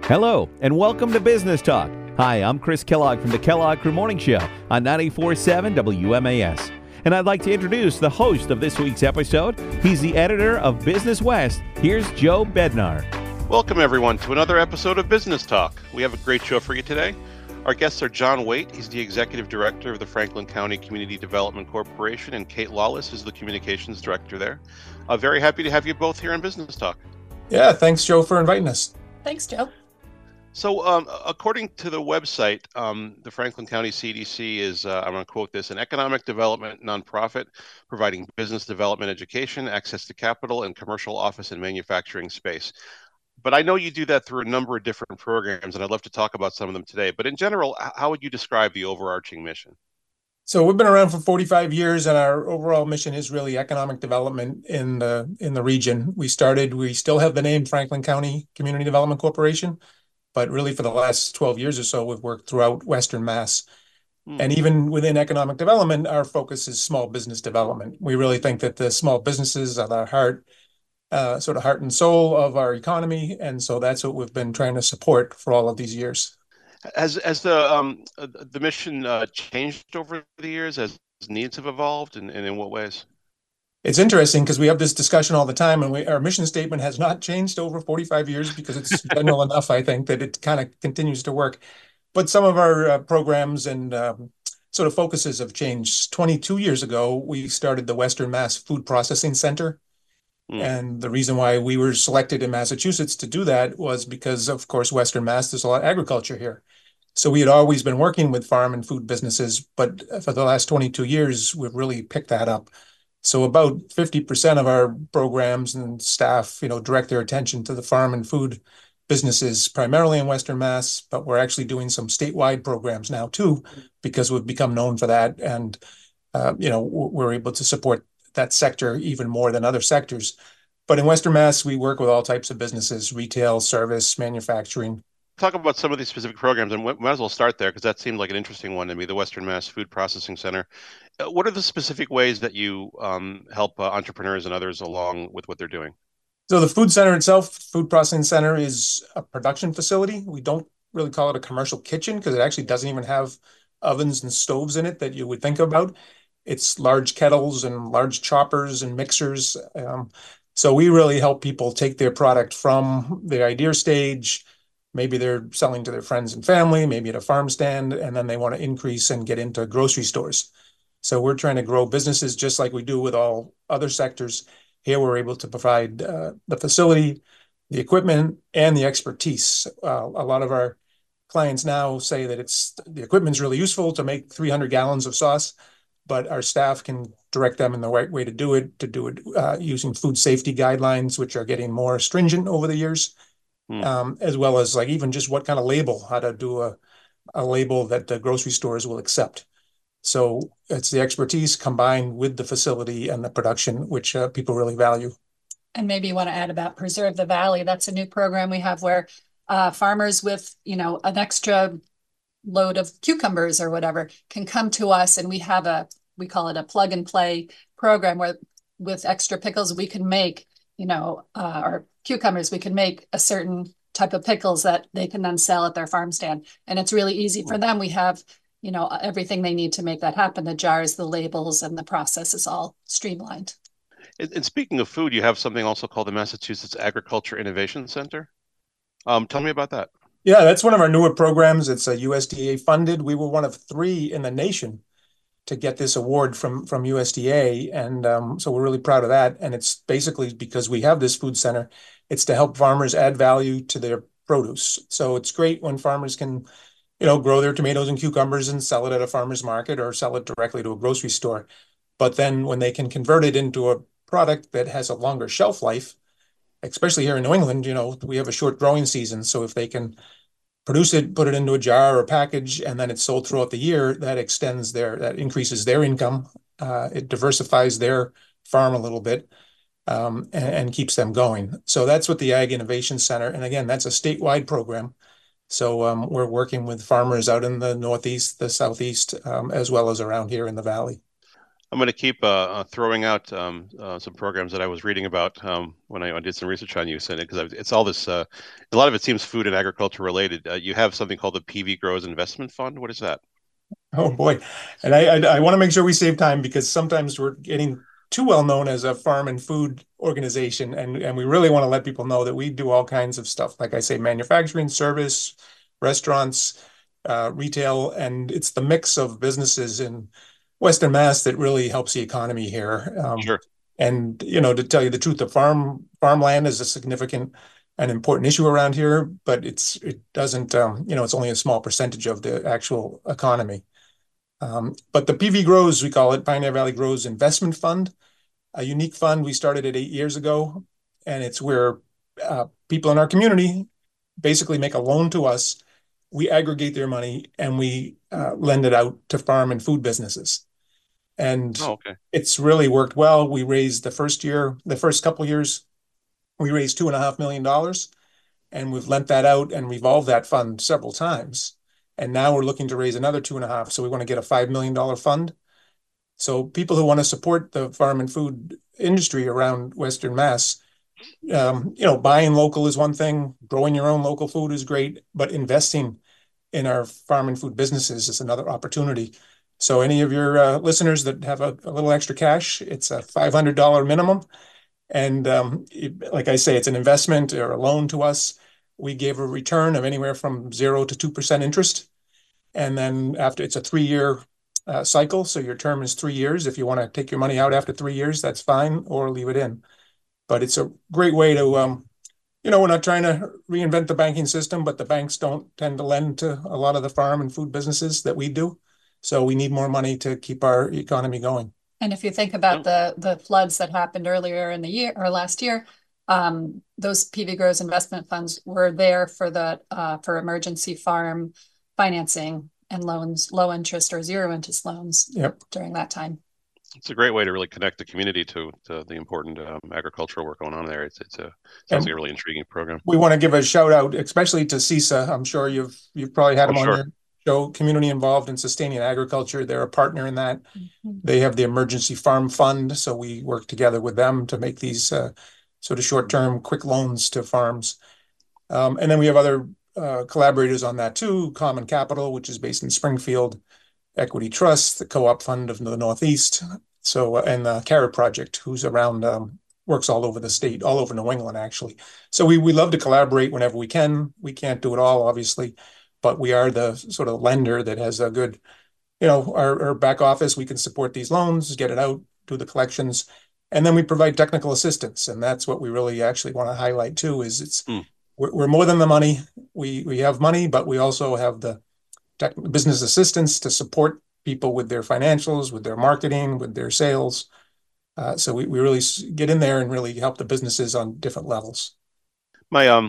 Hello, and welcome to Business Talk. Hi, I'm Chris Kellogg from the Kellogg Crew Morning Show on 94.7 WMAS. And I'd like to introduce the host of this week's episode. He's the editor of Business West. Here's Joe Bednar. Welcome, everyone, to another episode of Business Talk. We have a great show for you today. Our guests are John Waite. He's the executive director of the Franklin County Community Development Corporation, and Kate Lawless is the communications director there. Very happy to have you both here on Business Talk. Yeah, thanks, Joe, for inviting us. Thanks, Joe. So according to the website, the Franklin County CDC is, I'm going to quote this, an economic development nonprofit providing business development education, access to capital, and commercial office and manufacturing space. But I know you do that through a number of different programs, and I'd love to talk about some of them today. But in general, how would you describe the overarching mission? So we've been around for 45 years, and our overall mission is really economic development in the region. We still have the name Franklin County Community Development Corporation, but really for the last 12 years or so, we've worked throughout Western Mass. And even within economic development, our focus is small business development. We really think that the small businesses are the heart and soul of our economy. And so that's what we've been trying to support for all of these years. Has the mission changed over the years as needs have evolved, and in what ways? It's interesting because we have this discussion all the time, and our mission statement has not changed over 45 years because it's general enough, I think, that it kind of continues to work. But some of our programs and sort of focuses have changed. 22 years ago, we started the Western Mass Food Processing Center. And the reason why we were selected in Massachusetts to do that was because, of course, Western Mass, there's a lot of agriculture here. So we had always been working with farm and food businesses, but for the last 22 years, we've really picked that up. So about 50% of our programs and staff, direct their attention to the farm and food businesses, primarily in Western Mass, but we're actually doing some statewide programs now too, because we've become known for that. And, we're able to support that sector even more than other sectors. But in Western Mass, we work with all types of businesses, retail, service, manufacturing. Talk about some of these specific programs, and we might as well start there because that seemed like an interesting one to me, the Western Mass Food Processing Center. What are the specific ways that you help entrepreneurs and others along with what they're doing? So the food center itself, Food Processing Center, is a production facility. We don't really call it a commercial kitchen because it actually doesn't even have ovens and stoves in it that you would think about. It's large kettles and large choppers and mixers. So we really help people take their product from the idea stage. Maybe they're selling to their friends and family, maybe at a farm stand, and then they want to increase and get into grocery stores. So we're trying to grow businesses just like we do with all other sectors. Here we're able to provide the facility, the equipment, and the expertise. A lot of our clients now say that the equipment's really useful to make 300 gallons of sauce, but our staff can direct them in the right way to do it using food safety guidelines, which are getting more stringent over the years. As well as like even just what kind of label, how to do a label that the grocery stores will accept. So it's the expertise combined with the facility and the production, which people really value. And maybe you want to add about Preserve the Valley. That's a new program we have where farmers with, an extra load of cucumbers or whatever can come to us, and we call it a plug and play program where with extra pickles we can make, or cucumbers, we can make a certain type of pickles that they can then sell at their farm stand. And it's really easy for them. We have, everything they need to make that happen. The jars, the labels, and the process is all streamlined. And speaking of food, you have something also called the Massachusetts Agriculture Innovation Center. Tell me about that. Yeah, that's one of our newer programs. It's a USDA funded. We were one of 3 in the nation to get this award from USDA. And so we're really proud of that. And it's basically because we have this food center, it's to help farmers add value to their produce. So it's great when farmers can, grow their tomatoes and cucumbers and sell it at a farmer's market or sell it directly to a grocery store. But then when they can convert it into a product that has a longer shelf life, especially here in New England, we have a short growing season. So if they can produce it, put it into a jar or package, and then it's sold throughout the year, that increases their income. It diversifies their farm a little bit and keeps them going. So that's what the Ag Innovation Center, and again, that's a statewide program. So we're working with farmers out in the Northeast, the Southeast, as well as around here in the Valley. I'm going to keep throwing out some programs that I was reading about when I did some research on you, because it's all this. A lot of it seems food and agriculture related. You have something called the PV Grows Investment Fund. What is that? Oh boy. And I want to make sure we save time because sometimes we're getting too well known as a farm and food organization. And we really want to let people know that we do all kinds of stuff. Like I say, manufacturing, service, restaurants, retail, and it's the mix of businesses in Western Mass that really helps the economy here. Sure. And to tell you the truth, the farmland is a significant and important issue around here, but it doesn't, it's only a small percentage of the actual economy. But the PV Grows, we call it Pioneer Valley Grows Investment Fund, a unique fund. We started it 8 years ago, and it's where people in our community basically make a loan to us. We aggregate their money and we lend it out to farm and food businesses. And okay. It's really worked well. We raised the first couple years, we raised $2.5 million, and we've lent that out and revolved that fund several times. And now we're looking to raise another 2.5. So we want to get a $5 million fund. So people who want to support the farm and food industry around Western Mass, buying local is one thing, growing your own local food is great, but investing in our farm and food businesses is another opportunity. So any of your listeners that have a little extra cash, it's a $500 minimum. And like I say, it's an investment or a loan to us. We gave a return of anywhere from 0 to 2% interest. And then after, it's a 3-year cycle. So your term is 3 years. If you want to take your money out after 3 years, that's fine, or leave it in. But it's a great way to, we're not trying to reinvent the banking system, but the banks don't tend to lend to a lot of the farm and food businesses that we do. So we need more money to keep our economy going. And if you think about the floods that happened earlier in the year or last year, those PV Grows investment funds were there for emergency farm financing and loans, low interest or zero interest loans during that time. It's a great way to really connect the community to the important agricultural work going on there. Sounds like a really intriguing program. We want to give a shout out, especially to CISA. I'm sure you've probably had them on your show. Community Involved in Sustaining Agriculture. They're a partner in that. Mm-hmm. They have the Emergency Farm Fund, so we work together with them to make these sort of short-term, quick loans to farms. And then we have other collaborators on that too. Common Capital, which is based in Springfield. Equity Trust, the Co-op Fund of the Northeast. So, and the Carrot Project, who's around, works all over the state, all over New England, actually. So we love to collaborate whenever we can. We can't do it all, obviously, but we are the sort of lender that has a good, our back office. We can support these loans, get it out, do the collections, and then we provide technical assistance. And that's what we really actually want to highlight too, is we're more than the money. We have money, but we also have the business assistance to support people with their financials, with their marketing, with their sales. So we really get in there and really help the businesses on different levels. I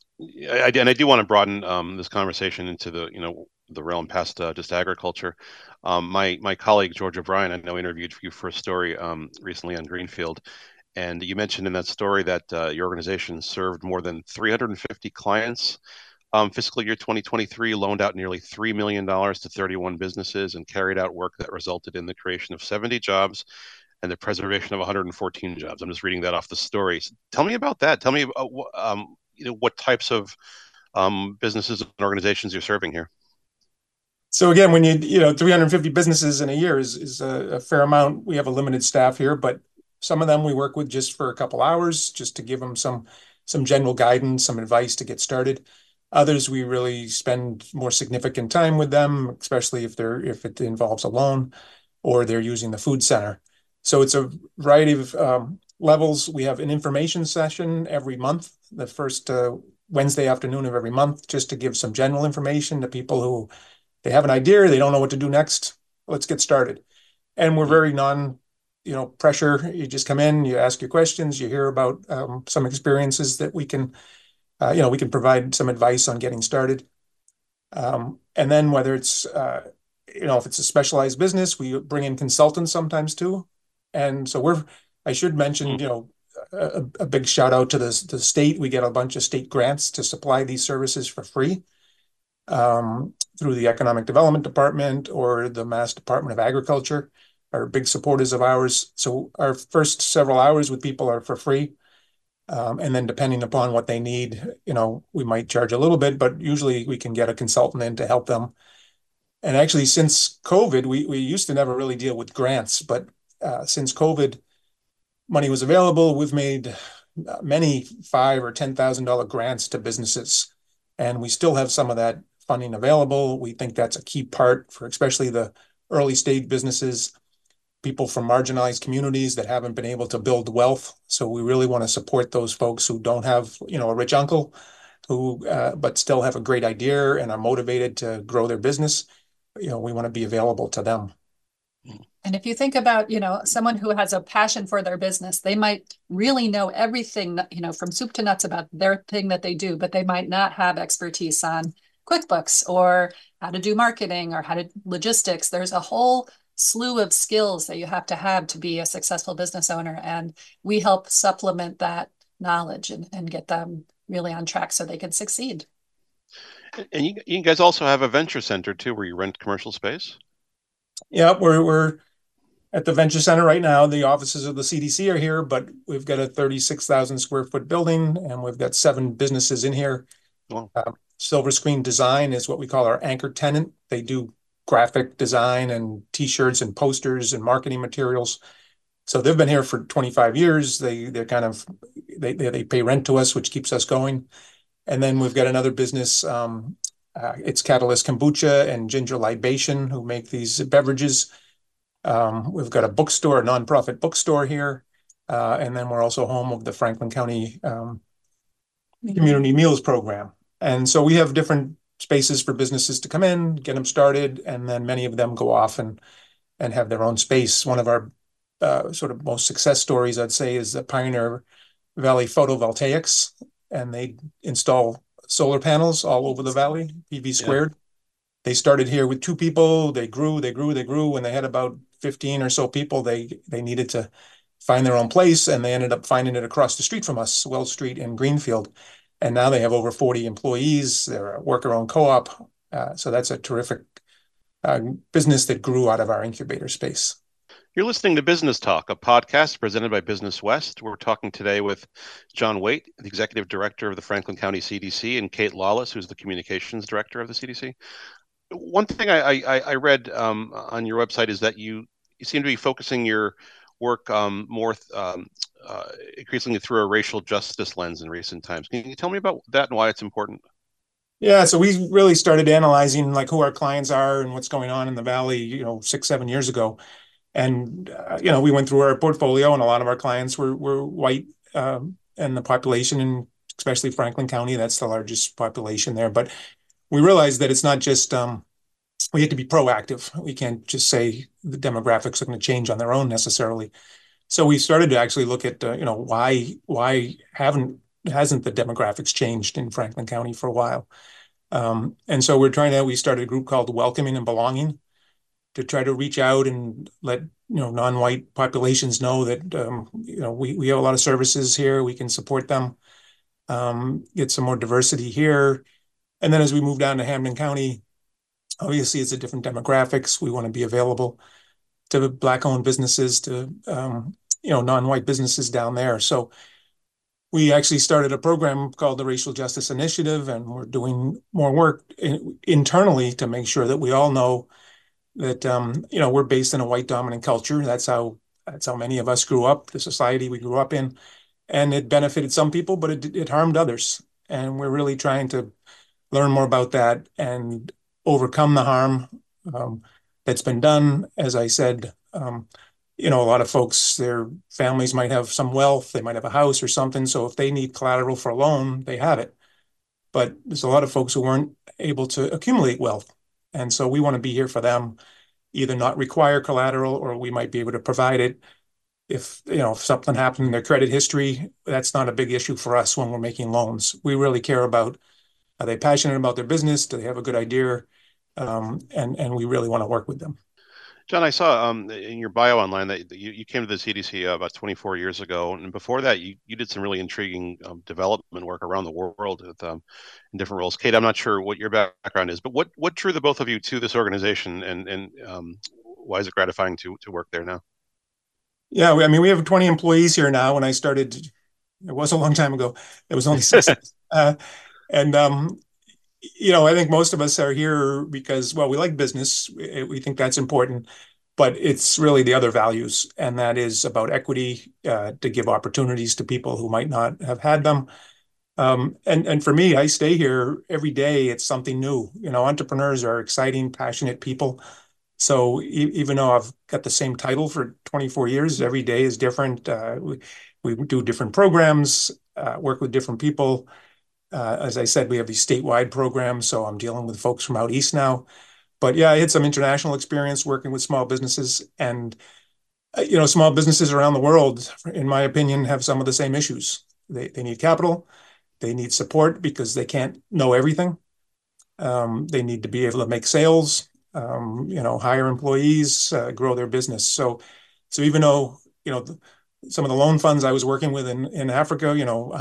do want to broaden this conversation into the realm past just agriculture. My colleague George O'Brien, I know, interviewed you for a story recently on Greenfield, and you mentioned in that story that your organization served more than 350 clients. Fiscal year 2023 loaned out nearly $3 million to 31 businesses and carried out work that resulted in the creation of 70 jobs and the preservation of 114 jobs. I'm just reading that off the story. So tell me about that. Tell me about what types of businesses and organizations you're serving here. So again, when 350 businesses in a year is a fair amount. We have a limited staff here, but some of them we work with just for a couple hours, just to give them some general guidance, some advice to get started. Others, we really spend more significant time with them, especially if it involves a loan or they're using the food center. So it's a variety of levels. We have an information session every month, the first Wednesday afternoon of every month, just to give some general information to people who they have an idea, they don't know what to do next. Let's get started. And we're very pressure. You just come in, you ask your questions, you hear about some experiences that we can provide some advice on getting started. And then whether it's, if it's a specialized business, we bring in consultants sometimes too. And so I should mention, a big shout out to the state. We get a bunch of state grants to supply these services for free through the Economic Development Department or the Mass Department of Agriculture. are big supporters of ours. So our first several hours with people are for free. And then depending upon what they need, we might charge a little bit, but usually we can get a consultant in to help them. And actually, since COVID, we used to never really deal with grants, but since COVID, money was available, we've made many $5,000 or $10,000 grants to businesses, and we still have some of that funding available. We think that's a key part for especially the early stage businesses, people from marginalized communities that haven't been able to build wealth. So we really want to support those folks who don't have, a rich uncle, who but still have a great idea and are motivated to grow their business. We want to be available to them. And if you think about, someone who has a passion for their business, they might really know everything, from soup to nuts about their thing that they do, but they might not have expertise on QuickBooks or how to do marketing or how to logistics. There's a whole slew of skills that you have to be a successful business owner. And we help supplement that knowledge and get them really on track so they can succeed. And you guys also have a venture center too, where you rent commercial space? Yeah, we're at the Venture Center right now. The offices of the CDC are here, but we've got a 36,000 square foot building, and we've got 7 businesses in here. Wow. Silver Screen Design is what we call our anchor tenant. They do graphic design and T-shirts and posters and marketing materials. So they've been here for 25 years. They pay rent to us, which keeps us going. And then we've got another business. It's Catalyst Kombucha and Ginger Libation, who make these beverages. We've got a bookstore, a nonprofit bookstore here. And then we're also home of the Franklin County Community Meals Program. And so we have different spaces for businesses to come in, get them started, and then many of them go off and have their own space. One of our sort of most success stories, I'd say, is the Pioneer Valley Photovoltaics, and they install solar panels all over the valley, PV squared. Yeah. They started here with 2 people. They grew. When they had about 15 or so people, they needed to find their own place, and they ended up finding it across the street from us, Wells Street in Greenfield. And now they have over 40 employees. They're a worker-owned co-op. So that's a terrific business that grew out of our incubator space. You're listening to Business Talk, a podcast presented by Business West. We're talking today with John Waite, the Executive Director of the Franklin County CDC, and Kate Lawless, who's the Communications Director of the CDC. One thing I read on your website is that you seem to be focusing your work more increasingly through a racial justice lens in recent times. Can you tell me about that and why it's important? Yeah, so we really started analyzing who our clients are and what's going on in the Valley, 6-7 years ago. And, we went through our portfolio, and a lot of our clients were white, and the population, and especially Franklin County, that's the largest population there. But we realized that it's not just, we had to be proactive. We can't just say the demographics are going to change on their own necessarily. So we started to actually look at, why hasn't the demographics changed in Franklin County for a while? And so we started a group called Welcoming and Belonging to try to reach out and let, non-white populations know that, we have a lot of services here. We can support them, get some more diversity here. And then as we move down to Hampden County, obviously it's a different demographics. We want to be available to Black-owned businesses, to non-white businesses down there. So we actually started a program called the Racial Justice Initiative, and we're doing more work internally to make sure that we all know that we're based in a white dominant culture. That's how many of us grew up, the society we grew up in, and it benefited some people, but it harmed others. And we're really trying to learn more about that and overcome the harm that's been done. As I said, a lot of folks, their families might have some wealth, they might have a house or something. So if they need collateral for a loan, they have it. But there's a lot of folks who weren't able to accumulate wealth. And so we want to be here for them, either not require collateral, or we might be able to provide it. If something happened in their credit history, that's not a big issue for us when we're making loans. We really care about, are they passionate about their business? Do they have a good idea? And we really want to work with them. John, I saw in your bio online that you came to the CDC about 24 years ago, and before that, you did some really intriguing development work around the world with, in different roles. Kate, I'm not sure what your background is, but what drew the both of you to this organization, and why is it gratifying to work there now? Yeah, I mean, we have 20 employees here now. When I started, it was a long time ago. It was only six. And I think most of us are here because, well, we like business. We think that's important, but it's really the other values, and that is about equity, to give opportunities to people who might not have had them. And for me, I stay here every day. It's something new. Entrepreneurs are exciting, passionate people. So even though I've got the same title for 24 years, every day is different. We do different programs, work with different people. As I said, we have these statewide programs, so I'm dealing with folks from out east now. But yeah, I had some international experience working with small businesses, and small businesses around the world, in my opinion, have some of the same issues. They need capital, they need support because they can't know everything. They need to be able to make sales, hire employees, grow their business. So even though some of the loan funds I was working with in Africa, $100,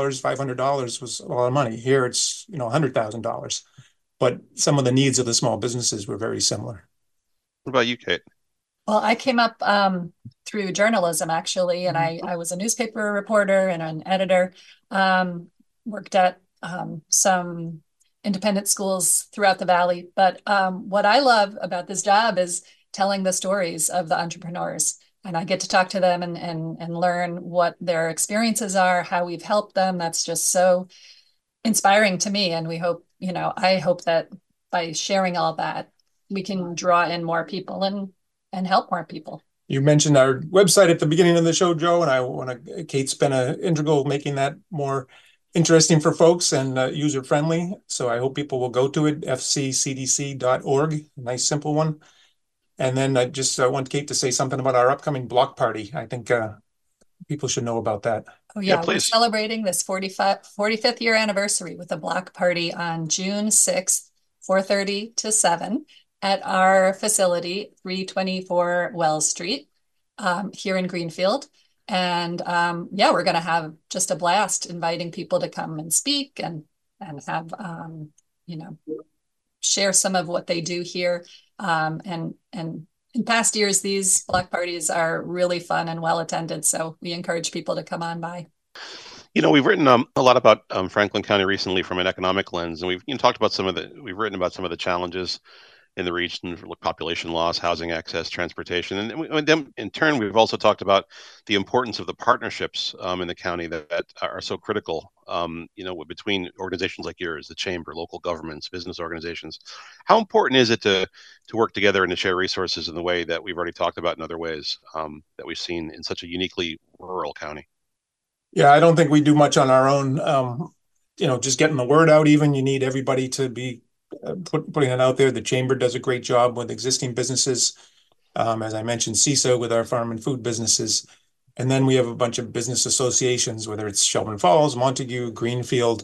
$500 was a lot of money. Here it's $100,000. But some of the needs of the small businesses were very similar. What about you, Kate? Well, I came up through journalism, actually, and I was a newspaper reporter and an editor. Worked at some independent schools throughout the valley. But what I love about this job is telling the stories of the entrepreneurs. And I get to talk to them and learn what their experiences are, how we've helped them. That's just so inspiring to me. And I hope that by sharing all that, we can draw in more people and help more people. You mentioned our website at the beginning of the show, Joe, and Kate's been an integral making that more interesting for folks and user friendly. So I hope people will go to it, fccdc.org, nice simple one. And then I just want Kate to say something about our upcoming block party. I think people should know about that. Oh, yeah. We're celebrating this 45th year anniversary with a block party on June 6th, 4:30 to 7 at our facility, 324 Wells Street, here in Greenfield. And we're going to have just a blast inviting people to come and speak and have, share some of what they do here. And in past years, these block parties are really fun and well attended. So we encourage people to come on by. We've written a lot about Franklin County recently from an economic lens, and we've talked about we've written about some of the challenges in the region, population loss, housing access, transportation. And then in turn, we've also talked about the importance of the partnerships in the county that are so critical, between organizations like yours, the chamber, local governments, business organizations. How important is it to work together and to share resources in the way that we've already talked about in other ways that we've seen in such a uniquely rural county? Yeah, I don't think we do much on our own. Just getting the word out, even you need everybody to be putting it out there. The chamber does a great job with existing businesses. As I mentioned, CISA with our farm and food businesses. And then we have a bunch of business associations, whether it's Shelburne Falls, Montague, Greenfield.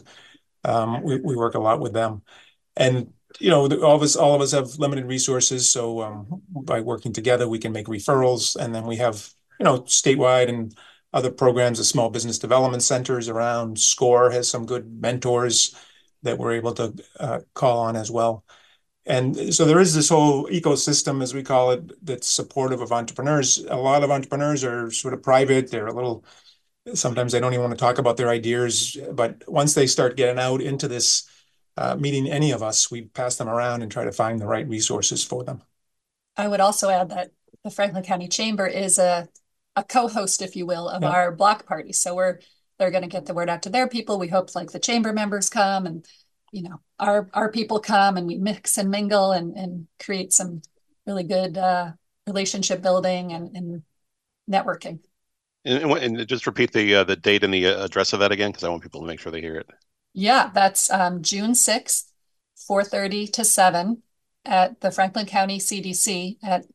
We work a lot with them. And, all of us have limited resources. So by working together, we can make referrals. And then we have, statewide and other programs of small business development centers around. SCORE has some good mentors that we're able to call on as well. And so there is this whole ecosystem, as we call it, that's supportive of entrepreneurs. A lot of entrepreneurs are sort of private. Sometimes they don't even want to talk about their ideas. But once they start getting out into this, meeting any of us, we pass them around and try to find the right resources for them. I would also add that the Franklin County Chamber is a co-host, if you will, of our block party. So they're going to get the word out to their people. We hope the chamber members come and, our people come and we mix and mingle and create some really good relationship building and networking. And just repeat the date and the address of that again, because I want people to make sure they hear it. Yeah, that's June 6th, 4:30 to 7 at the Franklin County CDC at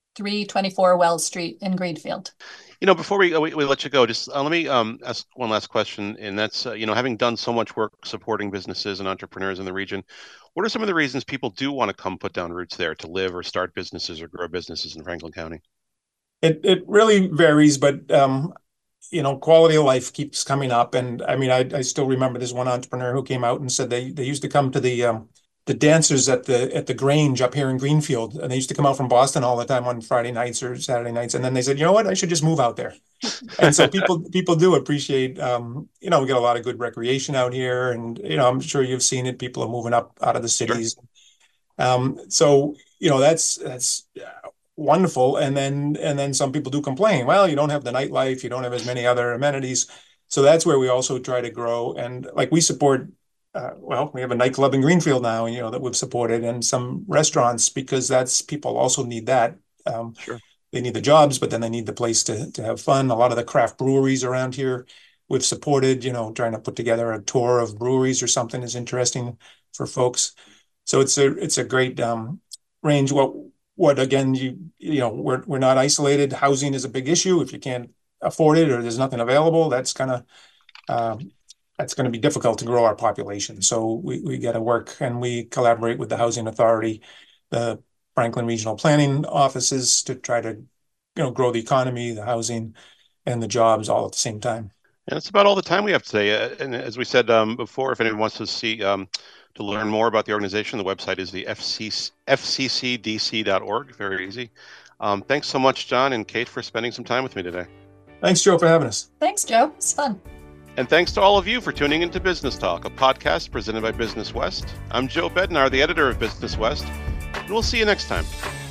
324 Wells Street in Greenfield. Before we let you go, just let me ask one last question, and that's, having done so much work supporting businesses and entrepreneurs in the region, what are some of the reasons people do want to come put down roots there to live or start businesses or grow businesses in Franklin County? It really varies, but, quality of life keeps coming up. And I mean, I still remember this one entrepreneur who came out and said they used to come to the the dancers at the Grange up here in Greenfield, and they used to come out from Boston all the time on Friday nights or Saturday nights, and then they said, you know what, I should just move out there. And so people do appreciate, we get a lot of good recreation out here, and I'm sure you've seen it. People are moving up out of the cities. Sure. So that's wonderful. And then some people do complain. Well, you don't have the nightlife, you don't have as many other amenities. So that's where we also try to grow. And like we support. We have a nightclub in Greenfield now, that we've supported, and some restaurants, because people also need that. Sure. They need the jobs, but then they need the place to have fun. A lot of the craft breweries around here we've supported, trying to put together a tour of breweries or something is interesting for folks. So it's a great range. What again, we're not isolated. Housing is a big issue. If you can't afford it or there's nothing available, that's going to be difficult to grow our population. So we got to work, and we collaborate with the Housing Authority, the Franklin Regional Planning offices, to try to, grow the economy, the housing, and the jobs all at the same time. And that's about all the time we have today. And as we said before, if anyone wants to to learn more about the organization, the website is the fccdc.org. Very easy. Thanks so much, John and Kate, for spending some time with me today. Thanks, Joe, for having us. Thanks, Joe. It's fun. And thanks to all of you for tuning into Business Talk, a podcast presented by Business West. I'm Joe Bednar, the editor of Business West, and we'll see you next time.